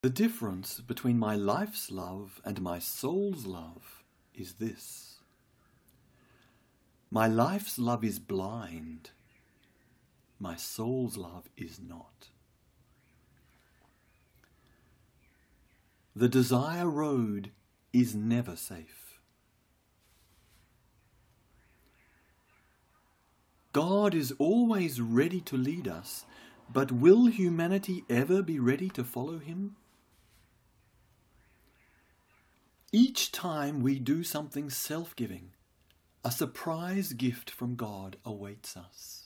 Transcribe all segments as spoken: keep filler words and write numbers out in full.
The difference between my life's love and my soul's love is this. My life's love is blind. My soul's love is not. The desire road is never safe. God is always ready to lead us, but will humanity ever be ready to follow him? Each time we do something self-giving, a surprise gift from God awaits us.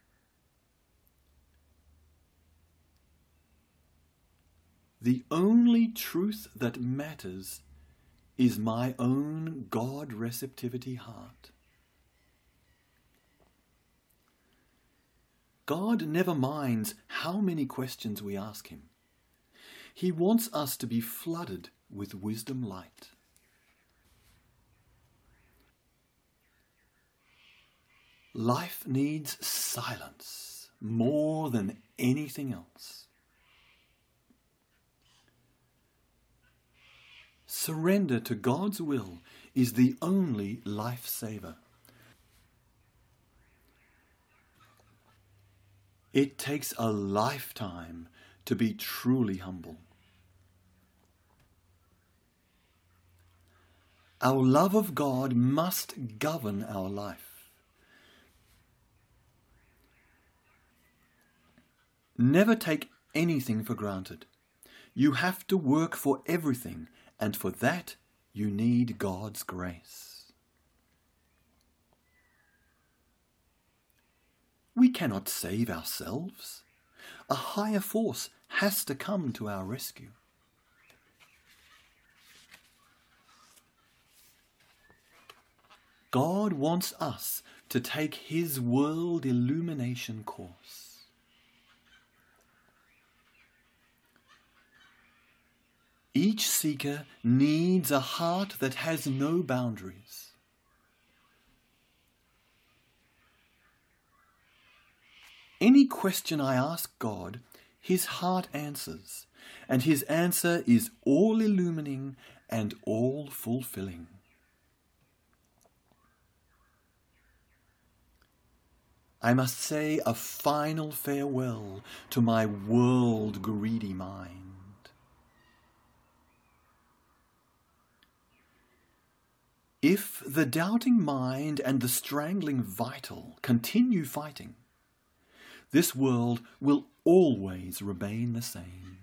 The only truth that matters is my own God receptivity heart. God never minds how many questions we ask him. He wants us to be flooded with wisdom light. Life needs silence more than anything else. Surrender to God's will is the only lifesaver. It takes a lifetime to be truly humble. Our love of God must govern our life. Never take anything for granted. You have to work for everything, and for that you need God's grace. We cannot save ourselves. A higher force has to come to our rescue. God wants us to take his world illumination course. Each seeker needs a heart that has no boundaries. Any question I ask God, his heart answers, and his answer is all illumining and all fulfilling. I must say a final farewell to my world-greedy mind. If the doubting mind and the strangling vital continue fighting, this world will always remain the same.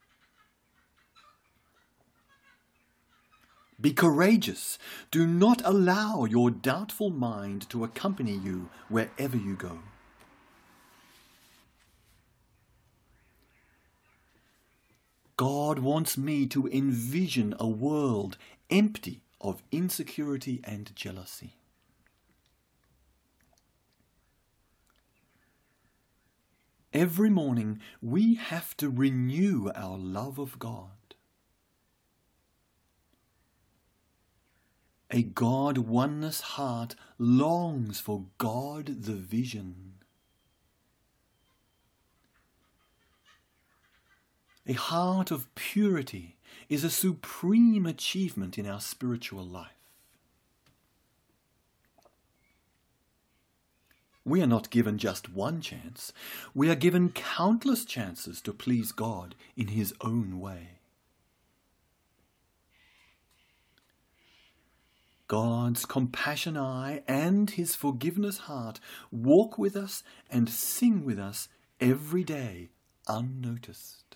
Be courageous. Do not allow your doubtful mind to accompany you wherever you go. God wants me to envision a world empty of insecurity and jealousy. Every morning we have to renew our love of God. A God oneness heart longs for God the vision. A heart of purity is a supreme achievement in our spiritual life. We are not given just one chance. We are given countless chances to please God in his own way. God's compassion eye and his forgiveness heart walk with us and sing with us every day unnoticed.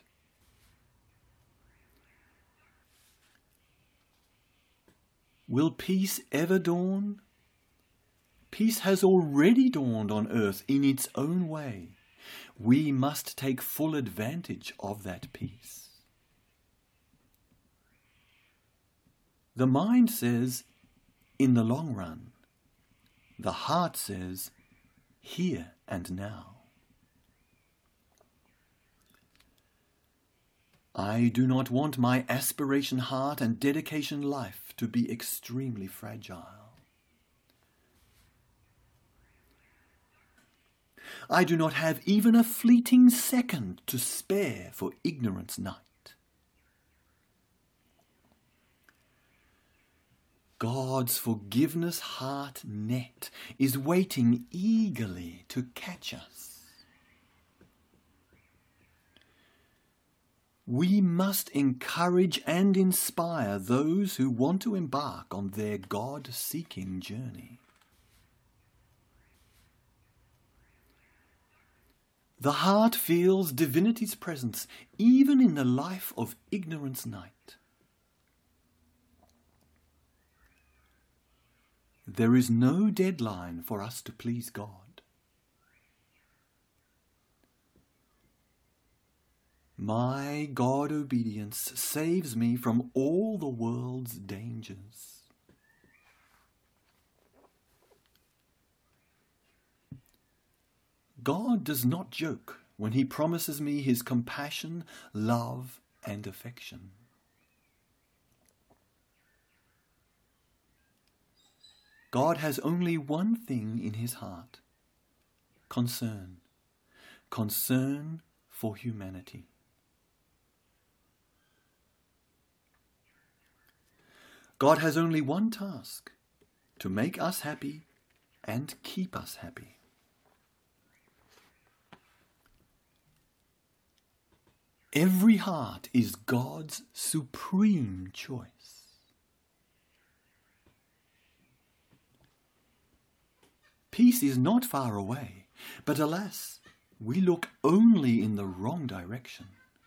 Will peace ever dawn? Peace has already dawned on earth in its own way. We must take full advantage of that peace. The mind says, in the long run. The heart says, here and now. I do not want my aspiration heart and dedication life to be extremely fragile. I do not have even a fleeting second to spare for ignorance night. God's forgiveness heart net is waiting eagerly to catch us. We must encourage and inspire those who want to embark on their God-seeking journey. The heart feels divinity's presence even in the life of ignorance night. There is no deadline for us to please God. My God obedience saves me from all the world's dangers. God does not joke when he promises me his compassion, love, and affection. God has only one thing in his heart: concern. Concern for humanity. God has only one task: to make us happy and keep us happy. Every heart is God's supreme choice. Peace is not far away, but alas, we look only in the wrong direction.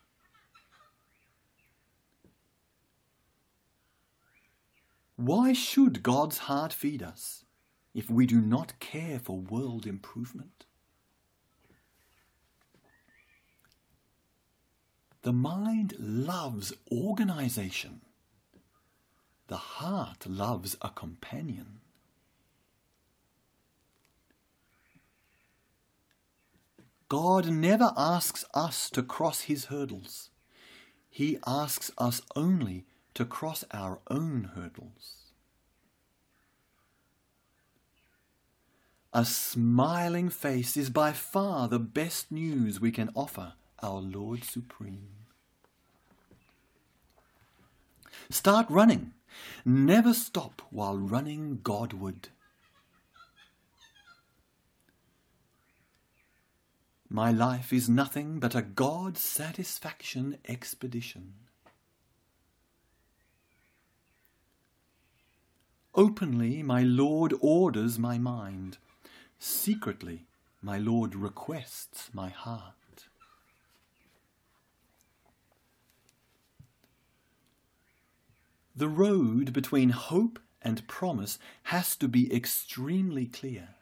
Why should God's heart feed us if we do not care for world improvement? The mind loves organization. The heart loves a companion. God never asks us to cross his hurdles. He asks us only to cross our own hurdles. A smiling face is by far the best news we can offer our Lord Supreme. Start running. Never stop while running Godward. My life is nothing but a God-satisfaction expedition. Openly, my Lord orders my mind. Secretly, my Lord requests my heart. The road between hope and promise has to be extremely clear.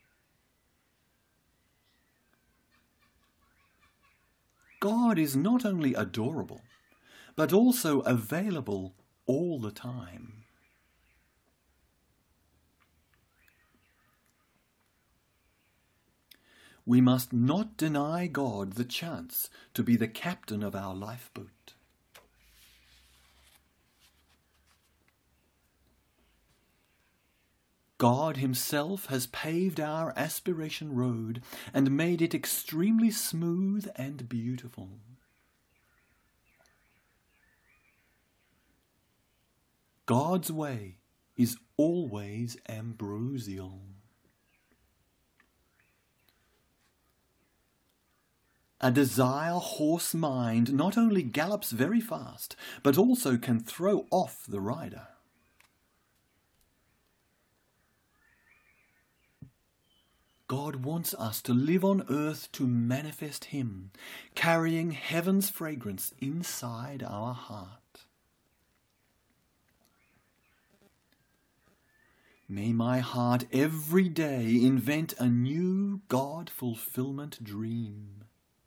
God is not only adorable, but also available all the time. We must not deny God the chance to be the captain of our lifeboat. God himself has paved our aspiration road and made it extremely smooth and beautiful. God's way is always ambrosial. A desire-horse mind not only gallops very fast, but also can throw off the rider. God wants us to live on earth to manifest him, carrying heaven's fragrance inside our heart. May my heart every day invent a new God-fulfillment dream.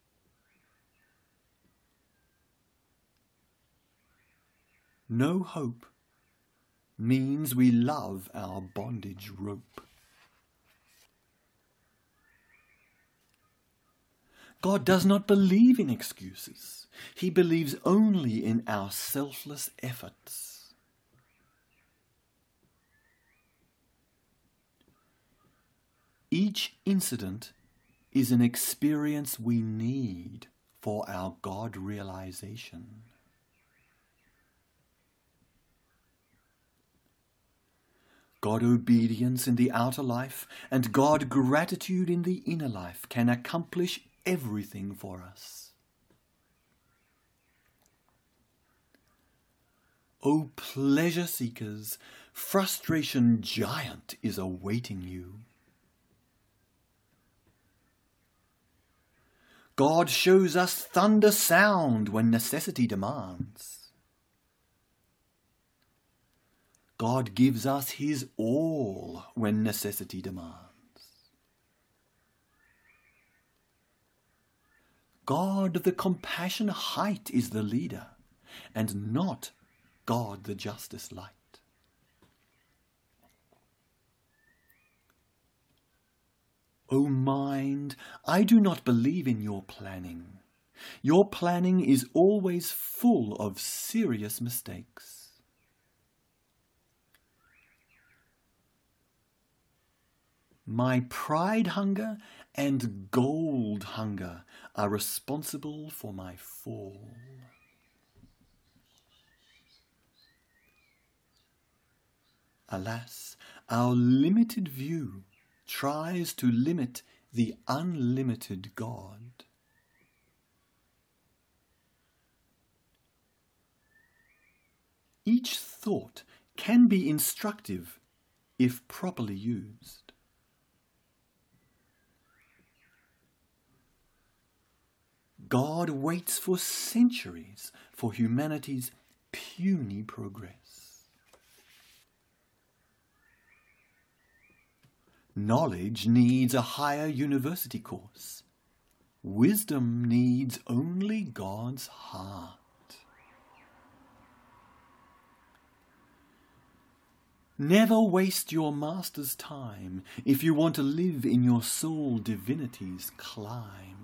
No hope means we love our bondage rope. God does not believe in excuses. He believes only in our selfless efforts. Each incident is an experience we need for our God realization. God obedience in the outer life and God gratitude in the inner life can accomplish everything for us. O pleasure seekers, frustration giant is awaiting you. God shows us thunder sound when necessity demands. God gives us his all when necessity demands. God the compassion height is the leader, and not God the justice light. O mind, I do not believe in your planning. Your planning is always full of serious mistakes. My pride hunger and gold hunger are responsible for my fall. Alas, our limited view tries to limit the unlimited God. Each thought can be instructive if properly used. God waits for centuries for humanity's puny progress. Knowledge needs a higher university course. Wisdom needs only God's heart. Never waste your master's time if you want to live in your soul divinity's clime.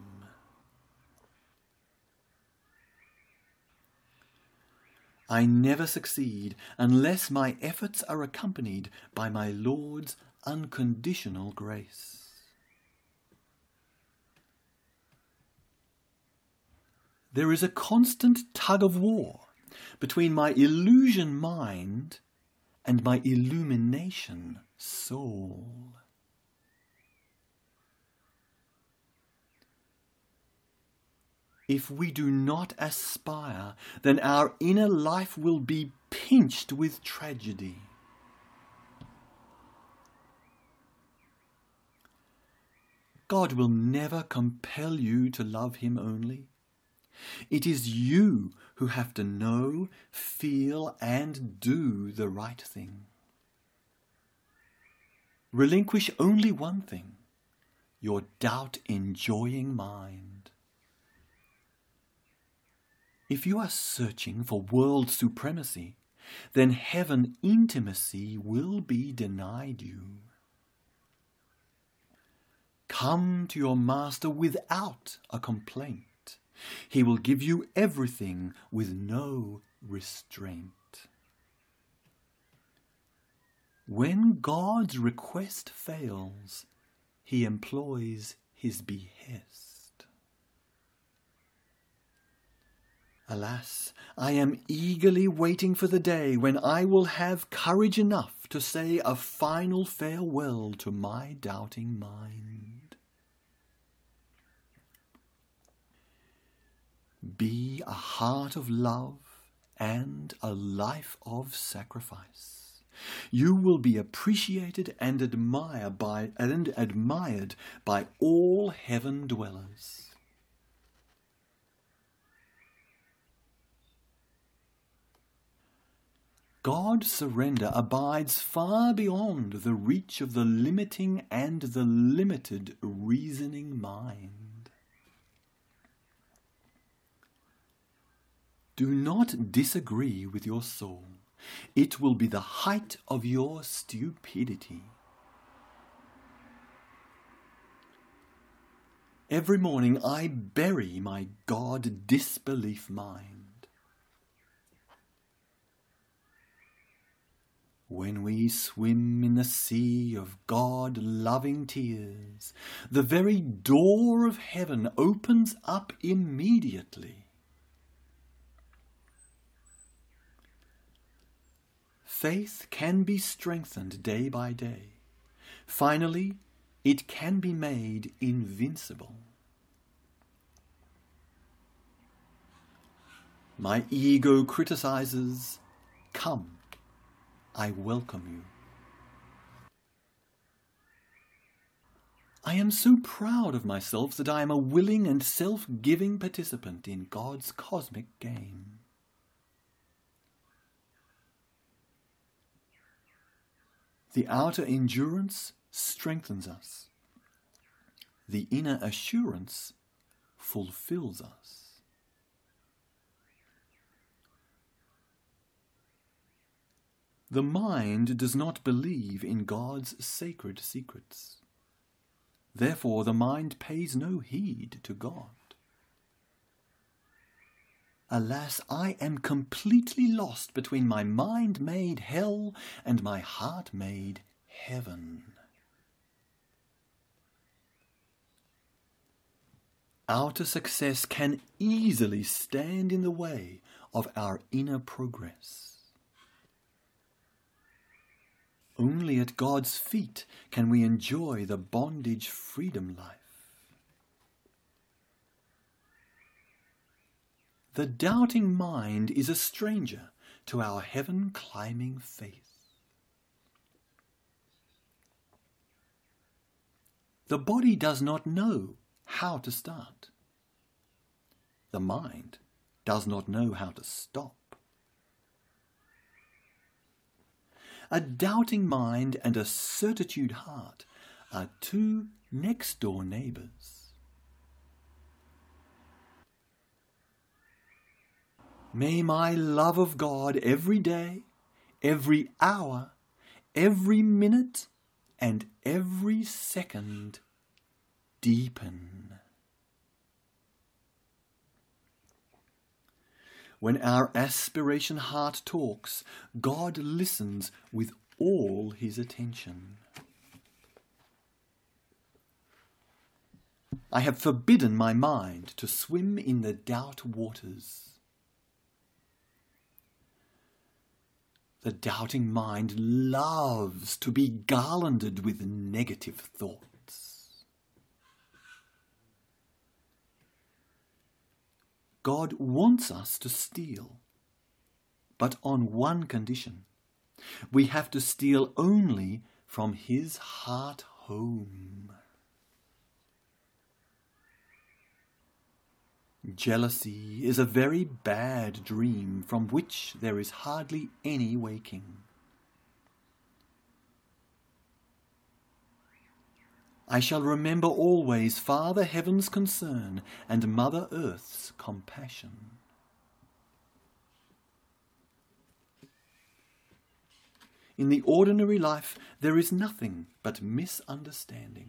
I never succeed unless my efforts are accompanied by my Lord's unconditional grace. There is a constant tug of war between my illusion mind and my illumination soul. If we do not aspire, then our inner life will be pinched with tragedy. God will never compel you to love him only. It is you who have to know, feel, and do the right thing. Relinquish only one thing, your doubt-enjoying mind. If you are searching for world supremacy, then heaven intimacy will be denied you. Come to your master without a complaint. He will give you everything with no restraint. When God's request fails, he employs his behest. Alas, I am eagerly waiting for the day when I will have courage enough to say a final farewell to my doubting mind. Be a heart of love and a life of sacrifice. You will be appreciated and admired by, and admired by all heaven dwellers. God's surrender abides far beyond the reach of the limiting and the limited reasoning mind. Do not disagree with your soul. It will be the height of your stupidity. Every morning I bury my God disbelief mind. When we swim in the sea of God-loving tears, the very door of heaven opens up immediately. faith can be strengthened day by day. Finally, it can be made invincible. My ego criticizes. Come, I welcome you. I am so proud of myself that I am a willing and self-giving participant in God's cosmic game. The outer endurance strengthens us. The inner assurance fulfills us. The mind does not believe in God's sacred secrets. Therefore, the mind pays no heed to God. Alas, I am completely lost between my mind-made hell and my heart-made heaven. Outer success can easily stand in the way of our inner progress. Only at God's feet can we enjoy the bondage freedom life. The doubting mind is a stranger to our heaven-climbing faith. The body does not know how to start. The mind does not know how to stop. A doubting mind and a certitude heart are two next-door neighbours. May my love of God every day, every hour, every minute, and every second deepen. When our aspiration heart talks, God listens with all his attention. I have forbidden my mind to swim in the doubt waters. The doubting mind loves to be garlanded with negative thoughts. God wants us to steal, but on one condition. We have to steal only from his heart home. Jealousy is a very bad dream from which there is hardly any waking. I shall remember always Father Heaven's concern and Mother Earth's compassion. In the ordinary life, there is nothing but misunderstanding.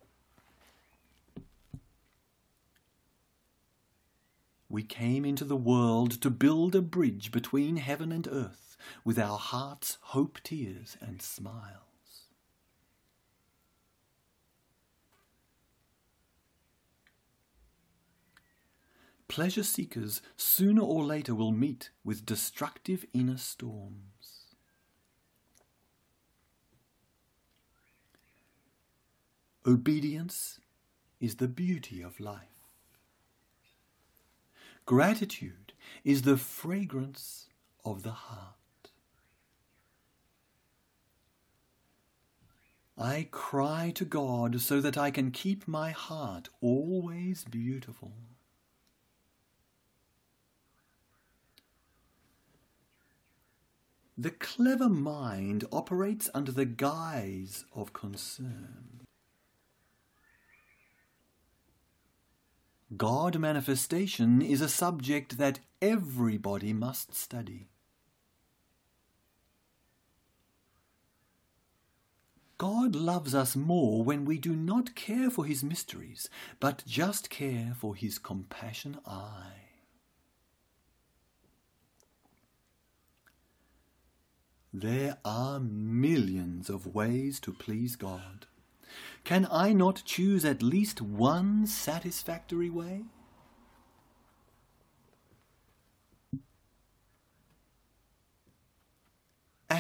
We came into the world to build a bridge between heaven and earth with our hearts' hope, tears, and smiles. Pleasure seekers sooner or later will meet with destructive inner storms. Obedience is the beauty of life. Gratitude is the fragrance of the heart. I cry to God so that I can keep my heart always beautiful. The clever mind operates under the guise of concern. God manifestation is a subject that everybody must study. God loves us more when we do not care for his mysteries, but just care for his compassion eye. There are millions of ways to please God. Can I not choose at least one satisfactory way?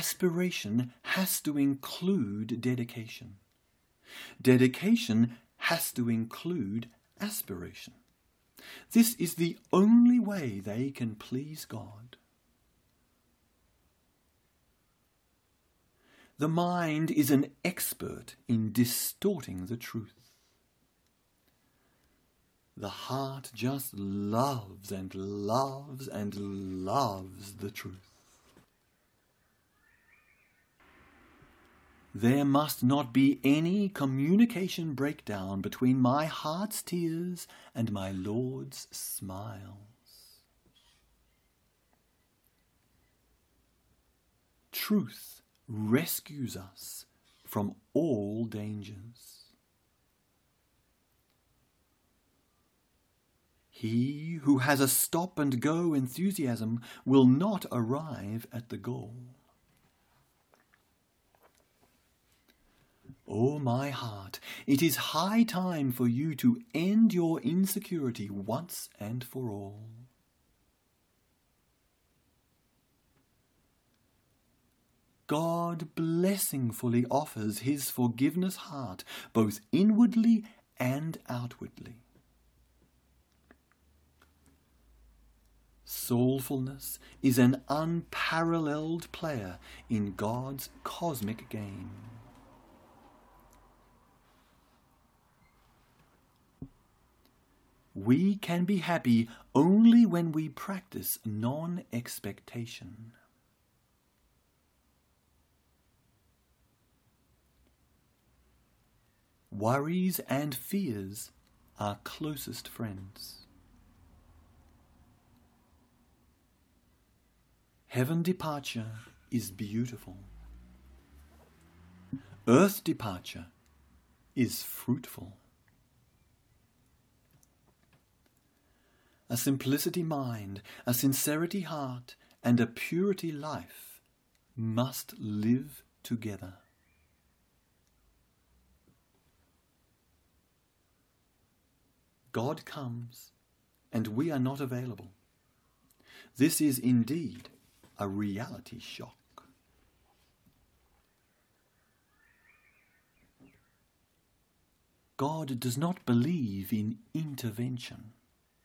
aspiration has to include dedication. Dedication has to include aspiration. This is the only way they can please God. The mind is an expert in distorting the truth. The heart just loves and loves and loves the truth. There must not be any communication breakdown between my heart's tears and my Lord's smiles. Truth rescues us from all dangers. He who has a stop-and-go enthusiasm will not arrive at the goal. Oh, my heart, it is high time for you to end your insecurity once and for all. God blessingfully offers his forgiveness heart, both inwardly and outwardly. Soulfulness is an unparalleled player in God's cosmic game. We can be happy only when we practice non-expectation. Worries and fears are closest friends. Heaven departure is beautiful. Earth departure is fruitful. A simplicity mind, a sincerity heart, and a purity life must live together. God comes, and we are not available. This is indeed a reality shock. God does not believe in intervention.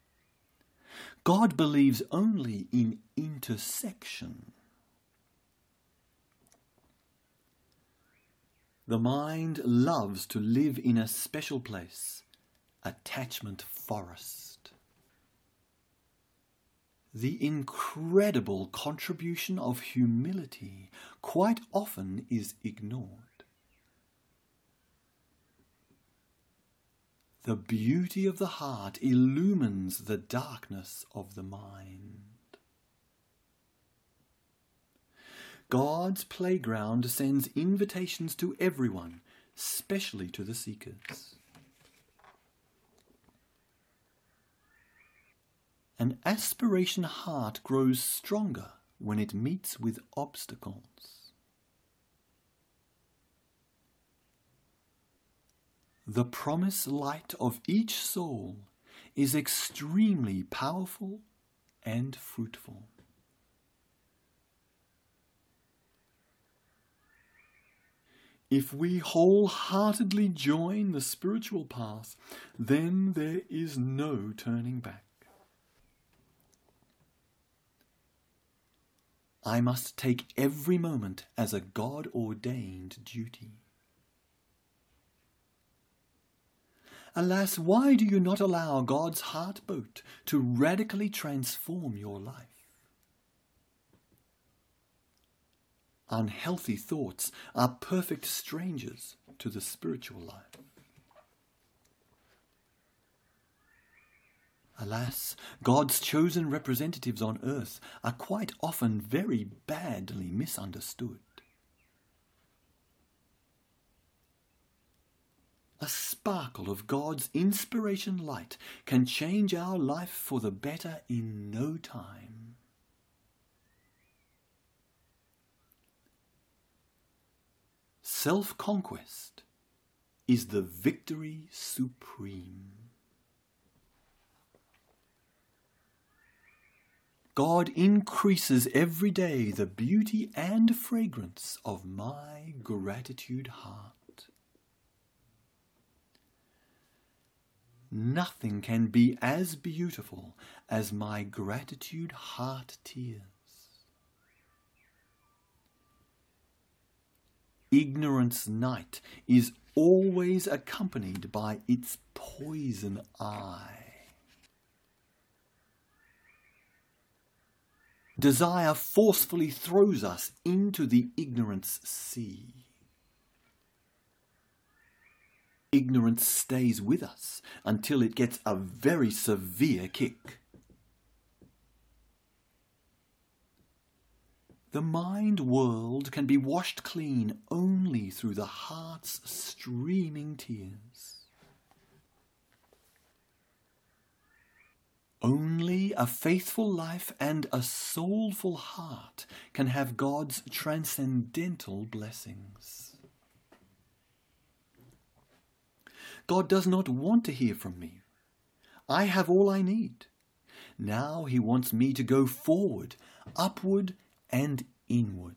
God believes only in intersection. The mind loves to live in a special place, attachment forest. The incredible contribution of humility quite often is ignored. The beauty of the heart illumines the darkness of the mind. God's playground sends invitations to everyone, especially to the seekers. An aspiration heart grows stronger when it meets with obstacles. The promise light of each soul is extremely powerful and fruitful. If we wholeheartedly join the spiritual path, then there is no turning back. I must take every moment as a God-ordained duty. Alas, why do you not allow God's heart boat to radically transform your life? Unhealthy thoughts are perfect strangers to the spiritual life. Alas, God's chosen representatives on earth are quite often very badly misunderstood. A sparkle of God's inspiration light can change our life for the better in no time. Self-conquest is the victory supreme. God increases every day the beauty and fragrance of my gratitude heart. Nothing can be as beautiful as my gratitude heart tears. Ignorance night is always accompanied by its poison eye. Desire forcefully throws us into the ignorance sea. Ignorance stays with us until it gets a very severe kick. The mind world can be washed clean only through the heart's streaming tears. Only a faithful life and a soulful heart can have God's transcendental blessings. God does not want to hear from me. I have all I need. Now he wants me to go forward, upward, and inward.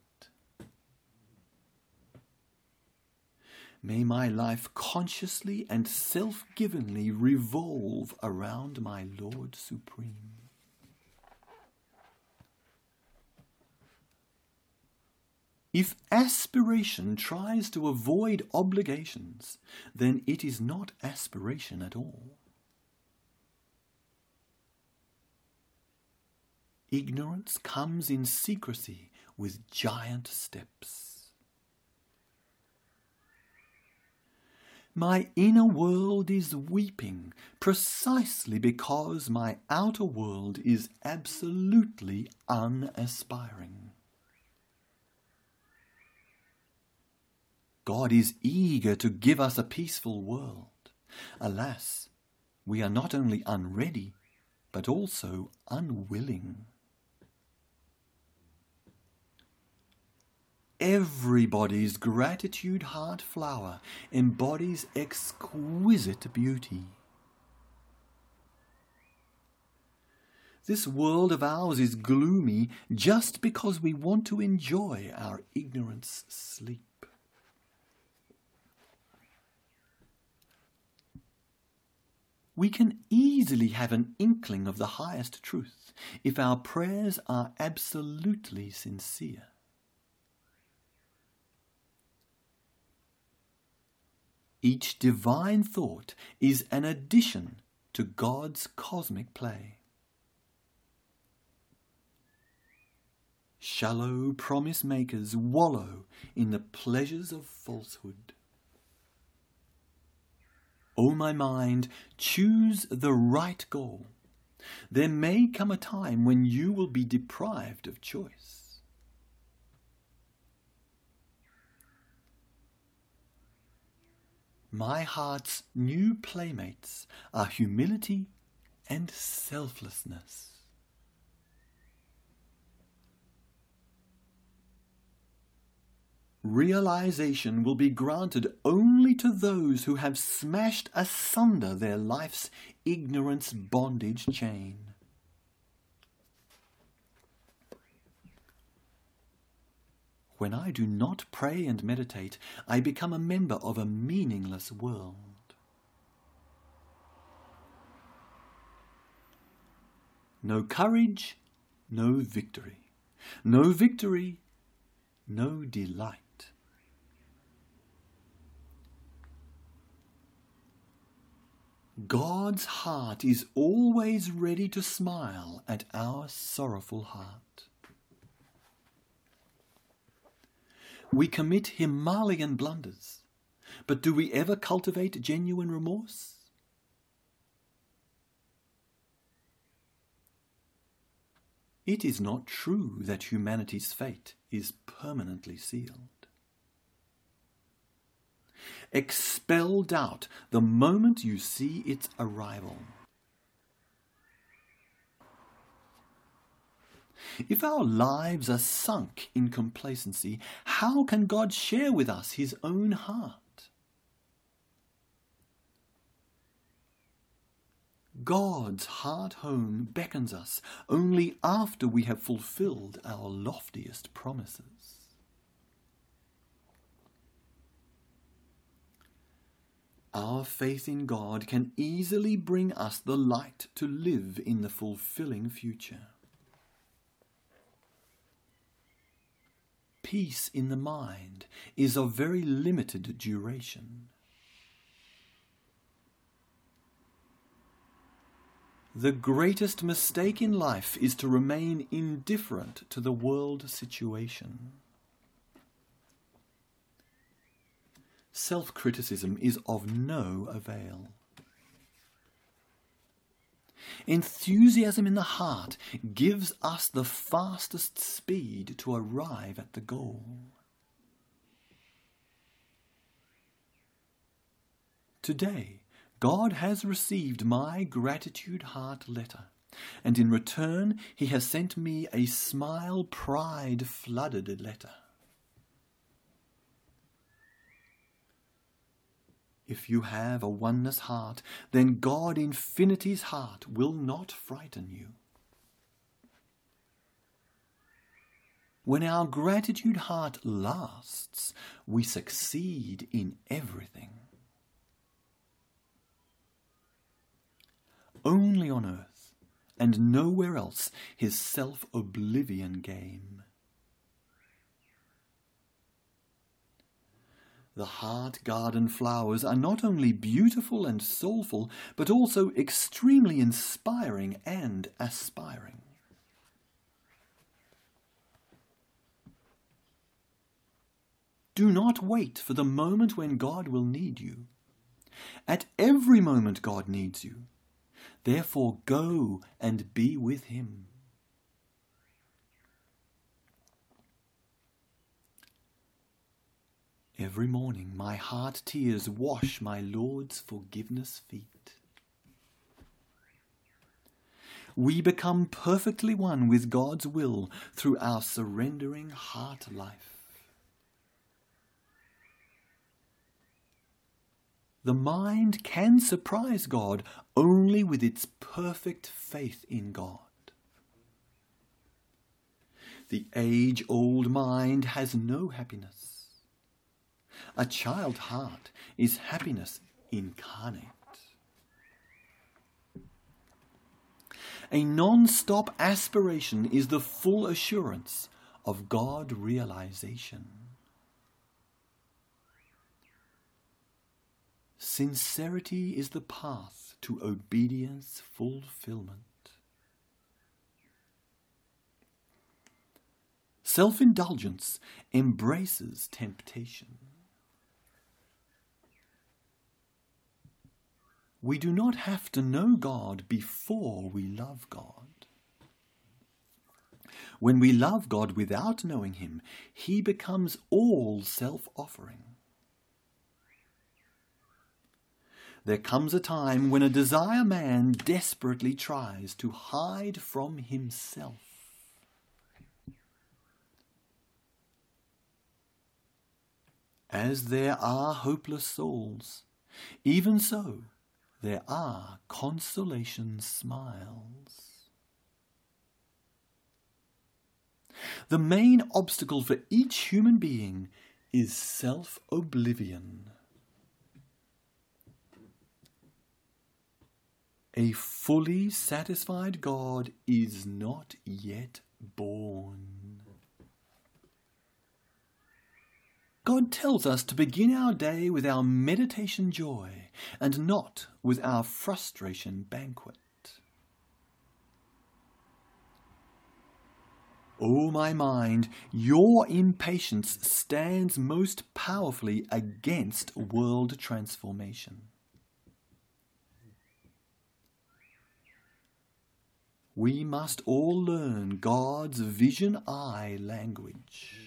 May my life consciously and self-givenly revolve around my Lord Supreme. If aspiration tries to avoid obligations, then it is not aspiration at all. Ignorance comes in secrecy with giant steps. My inner world is weeping precisely because my outer world is absolutely unaspiring. God is eager to give us a peaceful world. Alas, we are not only unready, but also unwilling. Everybody's gratitude heart flower embodies exquisite beauty. This world of ours is gloomy just because we want to enjoy our ignorance sleep. We can easily have an inkling of the highest truth if our prayers are absolutely sincere. Each divine thought is an addition to God's cosmic play. Shallow promise makers wallow in the pleasures of falsehood. O my mind, choose the right goal. There may come a time when you will be deprived of choice. My heart's new playmates are humility and selflessness. Realization will be granted only to those who have smashed asunder their life's ignorance bondage chain. When I do not pray and meditate, I become a member of a meaningless world. No courage, no victory. No victory, no delight. God's heart is always ready to smile at our sorrowful heart. We commit Himalayan blunders, but do we ever cultivate genuine remorse? It is not true that humanity's fate is permanently sealed. Expel doubt the moment you see its arrival. If our lives are sunk in complacency, how can God share with us His own heart? God's heart home beckons us only after we have fulfilled our loftiest promises. Our faith in God can easily bring us the light to live in the fulfilling future. Peace in the mind is of very limited duration. The greatest mistake in life is to remain indifferent to the world situation. Self-criticism is of no avail. Enthusiasm in the heart gives us the fastest speed to arrive at the goal. Today, God has received my gratitude heart letter, and in return he has sent me a smile pride flooded letter. If you have a oneness heart, then God Infinity's heart will not frighten you. When our gratitude heart lasts, we succeed in everything. Only on earth, and nowhere else, his self-oblivion game. The heart garden flowers are not only beautiful and soulful, but also extremely inspiring and aspiring. Do not wait for the moment when God will need you. At every moment God needs you. Therefore go and be with him. Every morning my heart tears wash my Lord's forgiveness feet. We become perfectly one with God's will through our surrendering heart life. The mind can surprise God only with its perfect faith in God. The age-old mind has no happiness. A child heart is happiness incarnate. A non-stop aspiration is the full assurance of God realization. Sincerity is the path to obedience fulfillment. Self-indulgence embraces temptation. We do not have to know God before we love God. When we love God without knowing him, he becomes all self-offering. There comes a time when a desire man desperately tries to hide from himself. As there are hopeless souls, even so, there are consolation smiles. The main obstacle for each human being is self-oblivion. A fully satisfied God is not yet born. God tells us to begin our day with our meditation joy and not with our frustration banquet. O my mind, your impatience stands most powerfully against world transformation. We must all learn God's vision eye language.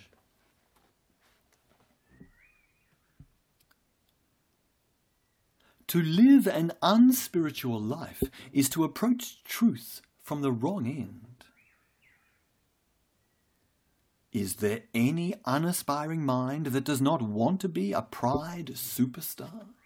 To live an unspiritual life is to approach truth from the wrong end. Is there any unaspiring mind that does not want to be a pride superstar?